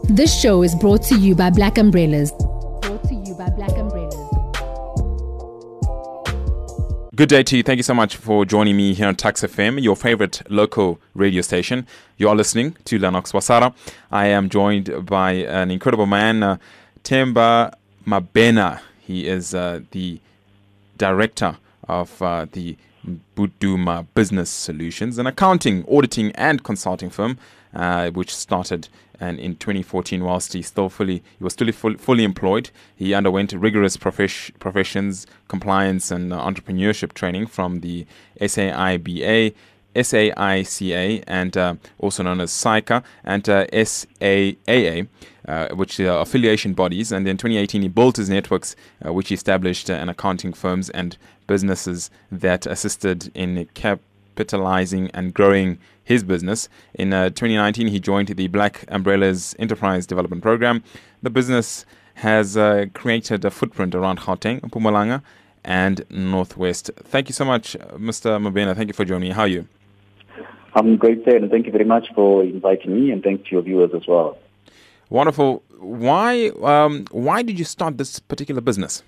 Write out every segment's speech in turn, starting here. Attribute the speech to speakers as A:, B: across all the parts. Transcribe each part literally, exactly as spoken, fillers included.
A: This show is brought to you by Black Umbrellas. Brought to you by Black Umbrellas.
B: Good day to you. Thank you so much for joining me here on Tuks F M, your favorite local radio station. You are listening to Lennox Wasara. I am joined by an incredible man, uh, Themba Mabena. He is uh, the director of uh, the Mbuduma Business Solutions, an accounting, auditing and consulting firm, uh, which started and in twenty fourteen, whilst he still fully he was still full, fully employed. He underwent rigorous profes- professions, compliance and uh, entrepreneurship training from the S A I B A, S A I C A, and uh, also known as SAICA, and uh, S A A A, uh, which are affiliation bodies. And in twenty eighteen, he built his networks, uh, which he established uh, an accounting firms and businesses that assisted in capitalizing and growing his business. In uh, twenty nineteen, he joined the Black Umbrellas Enterprise Development Program. The business has uh, created a footprint around Gauteng, Mpumalanga, and Northwest. Thank you so much, Mister Mabena. Thank you for joining me. How are you?
C: I'm great, sir, and thank you very much for inviting me, and thanks to your viewers as well.
B: Wonderful. Why um, why did you start this particular business?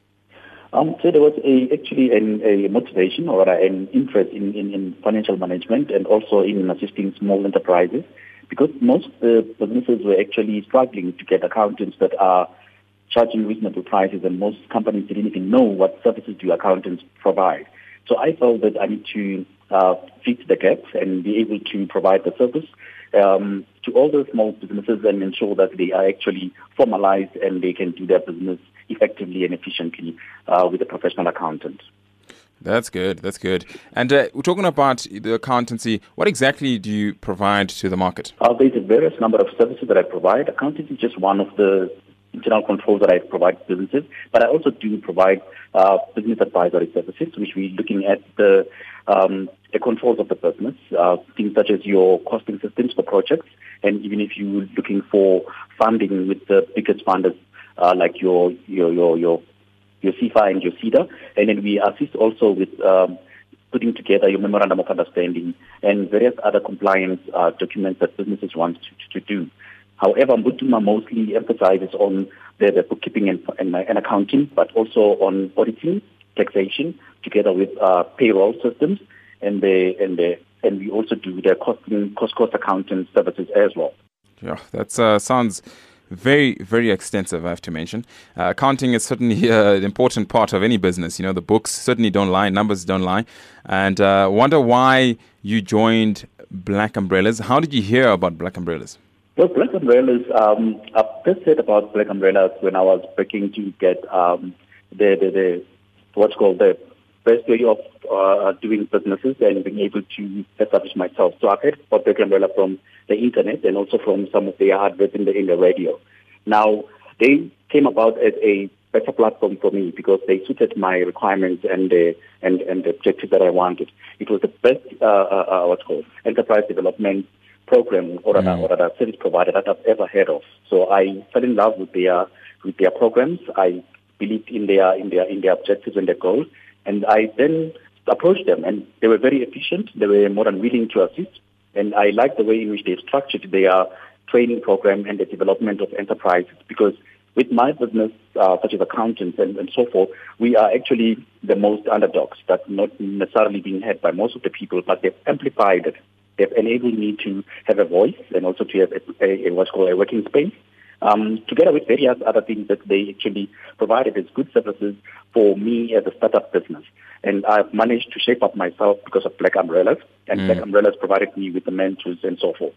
C: Um, so there was a, actually an, a motivation or an interest in, in, in financial management and also in assisting small enterprises, because most of the businesses were actually struggling to get accountants that are charging reasonable prices, and most companies didn't even know what services do accountants provide. So I felt that I need to uh, fit the gaps and be able to provide the service um, to all the small businesses and ensure that they are actually formalized and they can do their business effectively and efficiently uh, with a professional accountant.
B: That's good. That's good. And uh, we're talking about the accountancy. What exactly do you provide to the market?
C: Uh, there's a various number of services that I provide. Accountancy is just one of the internal controls that I provide to businesses, but I also do provide uh, business advisory services, which we're looking at the um, the controls of the business, uh, things such as your costing systems for projects, and even if you're looking for funding with the biggest funders, uh, like your your your your your C F A and your C E D A, and then we assist also with um, putting together your memorandum of understanding and various other compliance uh, documents that businesses want to, to, to do. However, Mbuduma mostly emphasizes on the, the bookkeeping and, and, and accounting, but also on auditing, taxation, together with uh, payroll systems, and the and the and we also do the costing cost cost accounting services as well.
B: Yeah, that uh, sounds very, very extensive, I have to mention. Uh, accounting is certainly uh, an important part of any business. You know, the books certainly don't lie, numbers don't lie. And uh, wonder why you joined Black Umbrellas. How did you hear about Black Umbrellas?
C: Well, Black Umbrellas, um, I first heard about Black Umbrellas when I was breaking to get um, the, the, the, what's called the best way of uh, doing businesses and being able to establish myself. So I've heard about Black Umbrella from the internet and also from some of their adverts in the, in the radio. Now, they came about as a better platform for me because they suited my requirements and the, and, and the objectives that I wanted. It was the best, uh, uh, what's called, enterprise development program or mm. a, or a service provider that I've ever heard of. So I fell in love with their with their programs. I believed in their in their in their objectives and their goals, and I then approached them, and they were very efficient. They were more than willing to assist, and I liked the way in which they structured their training program and the development of enterprises. Because with my business, uh, such as accountants and, and so forth, we are actually the most underdogs that not necessarily being heard by most of the people, but they've amplified it. They've enabled me to have a voice and also to have a, a, a what's called a working space, um, together with various other things that they actually provided as good services for me as a startup business. And I've managed to shape up myself because of Black Umbrellas, and mm. Black Umbrellas provided me with the mentors and so forth.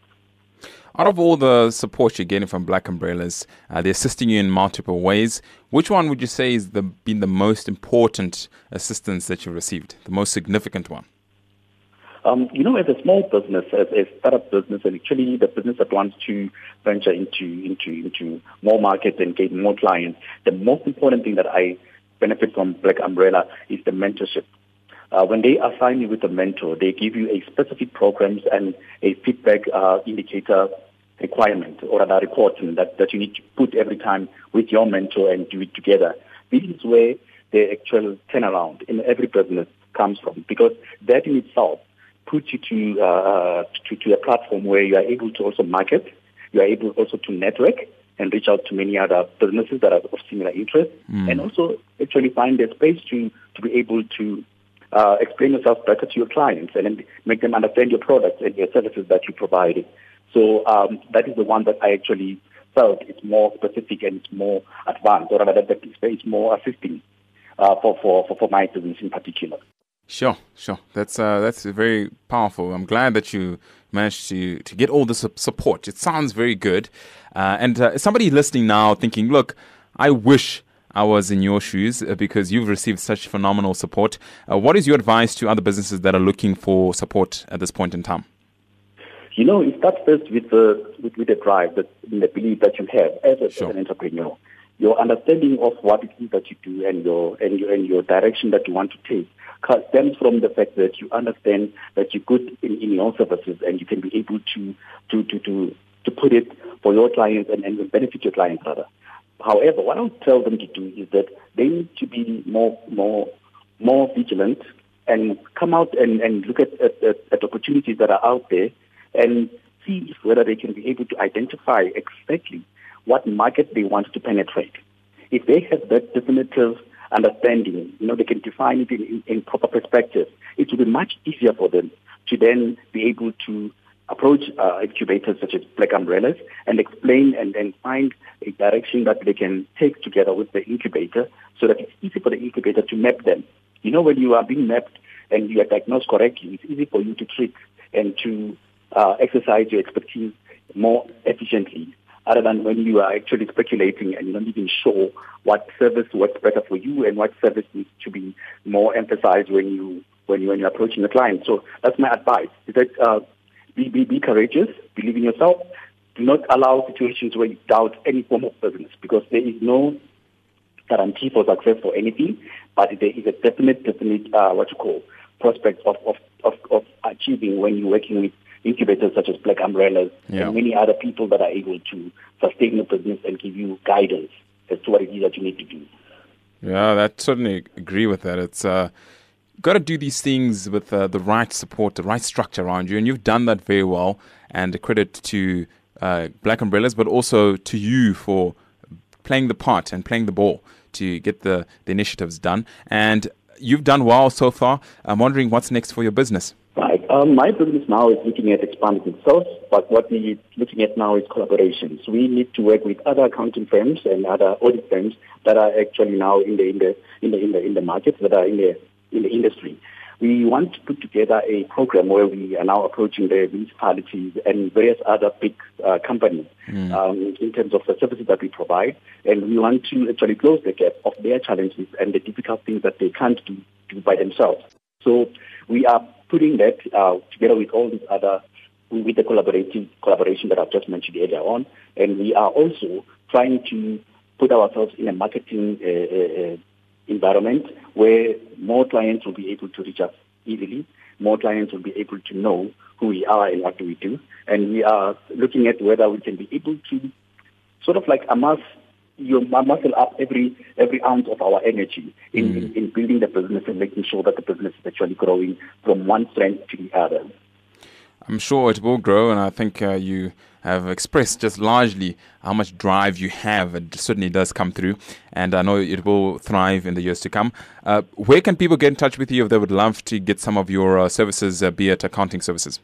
B: Out of all the support you're getting from Black Umbrellas, uh, they're assisting you in multiple ways. Which one would you say has the, been the most important assistance that you've received, the most significant one?
C: Um, you know, as a small business, as a startup business, and actually the business that wants to venture into into into more markets and gain more clients, the most important thing that I benefit from Black Umbrella is the mentorship. Uh, when they assign you with a mentor, they give you a specific programs and a feedback uh, indicator requirement or a reporting that, that you need to put every time with your mentor and do it together. This is where the actual turnaround in every business comes from, because that in itself puts you to, uh, to to a platform where you are able to also market you are able also to network and reach out to many other businesses that are of similar interest, mm. and also actually find a space to, to be able to uh, explain yourself better to your clients and then make them understand your products and your services that you provide. So um, that is the one that I actually felt it's more specific and it's more advanced, or rather that it's more assisting uh, for, for, for, for my business in particular.
B: Sure, sure. That's uh, that's very powerful. I'm glad that you managed to, to get all this support. It sounds very good. Uh, and uh, somebody listening now thinking, look, I wish I was in your shoes uh, because you've received such phenomenal support. Uh, what is your advice to other businesses that are looking for support at this point in time?
C: You know, it starts first with the with, with the drive, the, the belief that you have as, a,
B: sure.
C: as an entrepreneur. Your understanding of what it is that you do and your and your and your direction that you want to take stems from the fact that you understand that you're good in, in your services and you can be able to to to to, to put it for your clients and, and benefit your clients rather. However, what I would tell them to do is that they need to be more more more vigilant and come out and, and look at, at, at opportunities that are out there and see if whether they can be able to identify exactly what market they want to penetrate. If they have that definitive understanding, you know, they can define it in, in, in proper perspective, it will be much easier for them to then be able to approach uh, incubators such as Black Umbrellas and explain and then find a direction that they can take together with the incubator so that it's easy for the incubator to map them. You know, when you are being mapped and you are diagnosed correctly, it's easy for you to treat and to uh, exercise your expertise more efficiently, other than when you are actually speculating and you're not even sure what service works better for you and what service needs to be more emphasized when you when you when you're approaching a client. So that's my advice: is that uh, be, be be courageous, believe in yourself, do not allow situations where you doubt any form of business, because there is no guarantee for success for anything, but there is a definite, definite uh, what you call prospect of of, of of achieving when you're working with incubators such as Black Umbrellas yeah. and many other people that are able to sustain the business and give you guidance as to what it is that you need to do.
B: Yeah, I certainly agree with that. It's uh, got to do these things with uh, the right support, the right structure around you, and you've done that very well. And credit to uh, Black Umbrellas, but also to you for playing the part and playing the ball to get the, the initiatives done. And you've done well so far. I'm wondering what's next for your business.
C: Right. Um, my business now is looking at expanding itself, but what we're looking at now is collaborations. We need to work with other accounting firms and other audit firms that are actually now in the in the in the in the, in the market, that are in the in the industry. We want to put together a program where we are now approaching the municipalities and various other big uh, companies mm. um, in terms of the services that we provide, and we want to actually close the gap of their challenges and the difficult things that they can't do, do by themselves. So we are putting that uh, together with all these other, with the collaborative collaboration that I've just mentioned earlier on, and we are also trying to put ourselves in a marketing uh, uh, environment where more clients will be able to reach us easily, more clients will be able to know who we are and what do we do, and we are looking at whether we can be able to sort of like amass you muscle up every every ounce of our energy in, mm. in, in building the business and making sure that the business is actually growing from one strength to the other.
B: I'm sure it will grow, and I think uh, you have expressed just largely how much drive you have. It certainly does come through, and I know it will thrive in the years to come. Uh, where can people get in touch with you if they would love to get some of your uh, services, uh, be it accounting services?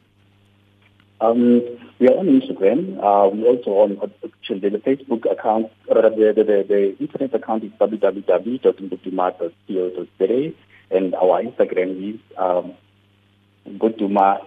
C: Um, we are on Instagram. Uh, we also on actually the Facebook account. Or the, the, the, the internet account is w w w dot mbutuma dot co dot z a, and our Instagram is um, Mbutuma.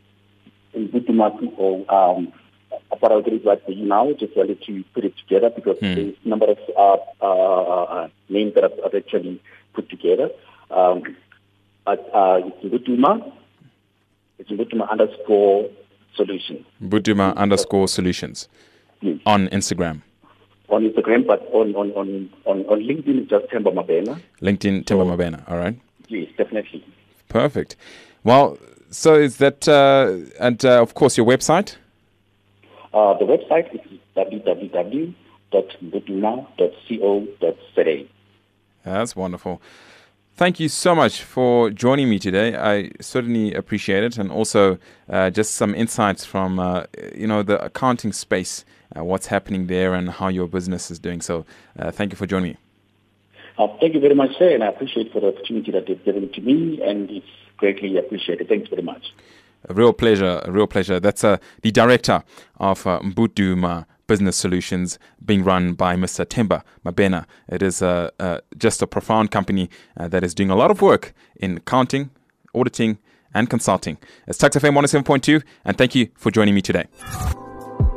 C: Mbutuma or um, I'll get it right for you now. Just wanted to put it together because hmm. there's a number of uh, uh, names that I've actually put together. Um, but uh, it's Mbutuma. It's Mbutuma underscore solutions.
B: Mbutuma underscore solutions. Yes. On Instagram.
C: On Instagram, but on on on on, on LinkedIn it's just Themba Mabena.
B: LinkedIn Themba so, Mabena. All right.
C: Yes, definitely.
B: Perfect. Well, so is that uh, and uh, of course your website?
C: Uh, the website is w w w dot mbutuma dot co dot z a.
B: That's wonderful. Thank you so much for joining me today. I certainly appreciate it, and also uh, just some insights from uh, you know the accounting space, uh, what's happening there, and how your business is doing. So, uh, thank you for joining me.
C: Uh, thank you very much, sir, and I appreciate for the opportunity that you've given to me, and it's greatly appreciated. Thanks very much.
B: A real pleasure, a real pleasure. That's uh, the director of uh, Mbuduma Business Solutions, being run by Mister Themba Mabena. It is uh, uh, just a profound company uh, that is doing a lot of work in accounting, auditing, and consulting. It's Tuks F M one oh seven point two, and thank you for joining me today.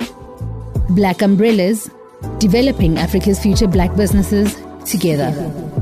A: Black Umbrellas, developing Africa's future black businesses together.